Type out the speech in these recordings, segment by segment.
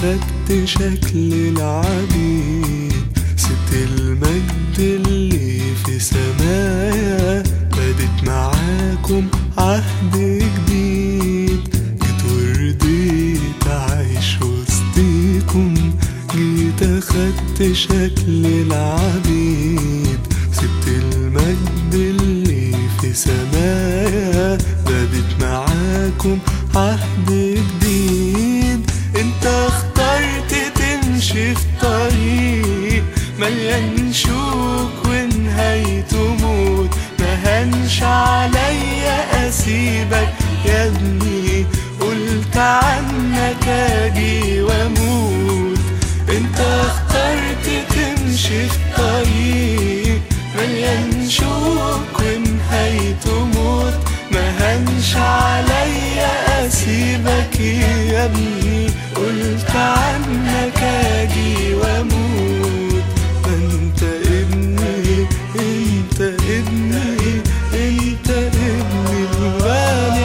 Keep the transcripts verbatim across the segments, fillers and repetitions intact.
خدت شكل العبيد، سبت المجد اللي في سمايا، بدت معاكم عهد جديد. جيت ورضيت أعيش وسطيكم، جيت أخدت شكل العبيد، سبت المجد اللي في سمايا، بدت معاكم عهد جديد. انت اخترت تمشي في طريق مليان شوك ونهايته موت، مهنش عليا اسيبك يا ابني، قلت عنك اجي واموت. انت اخترت تمشي في طريق مليان شوك ونهايته موت، مهنش عليا اسيبك يا ابني، قلت عنك اجي واموت. انت ابني انت ابني انت ابني الغالي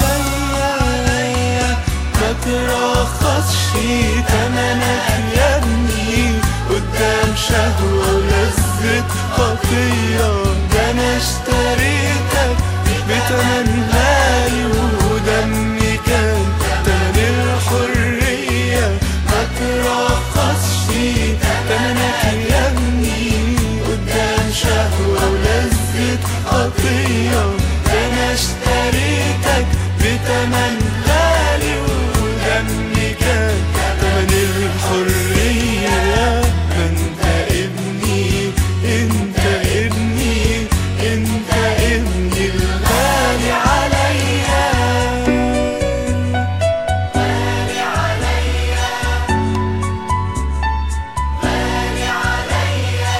عليا، ما ترخصش تمنك يا ابني قدام شهوة ولذة خطية. ده انا اشتريتك بتمن غالي ودمي كان تمن الحرية، ما ترخصش تمنك يا ابني قدام شهوة ولذة خطية. ده انا اشتريتك بتمن غالي ودمي كان تمن الحرية. انت ابني انت ابني انت ابني الغالي عليا، غالي عليا غالي عليا.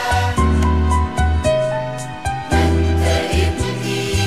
انت ابني.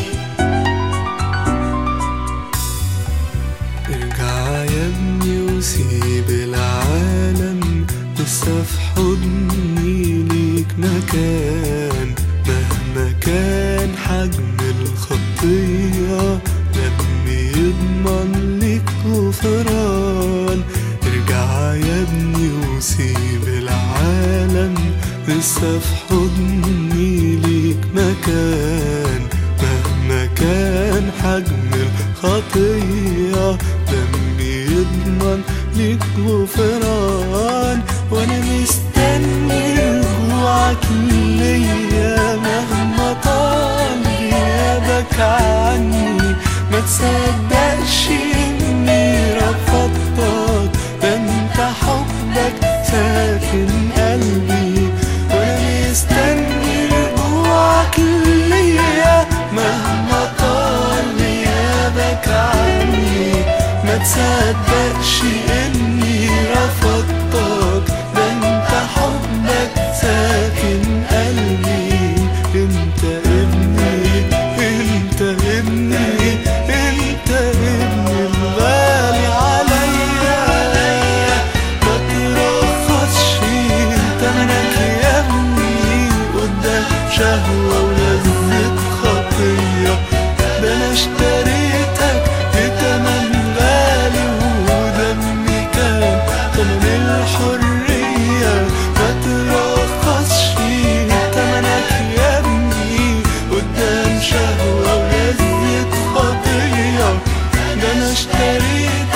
ارجع يا ابني وسيب العالم، لسه في حضني ليك مكان، مهما كان حجم الخطية دمي يضمن ليك غفران. ارجع يا ابني وسيب العالم، لسه في حضني ليك مكان، مهما كان حجم الخطية دمي يضمن ليك غفران. وانا مستني رجوعك ليا مهما طال غيابك عني، ما تصدقش اني رفضتك، ده انت حبك ساكن قلبي. وانا مستني رجوعك ليا مهما طال غيابك عني، ما تصدقش اني رفضتك، ده انت حبك ساكن قلبي. انت ابني انت ابني انت ابني الغالي عليا، ما ترخصش تمنك يا ابني قدام شهوة ولذة خطية. ده انا اشتريتك بتمن غالي ودمي كان تمن الحرية، ما ترخصش تمنك يا ابني قدام شهوة ولذة خطية. ده انا اشتريتك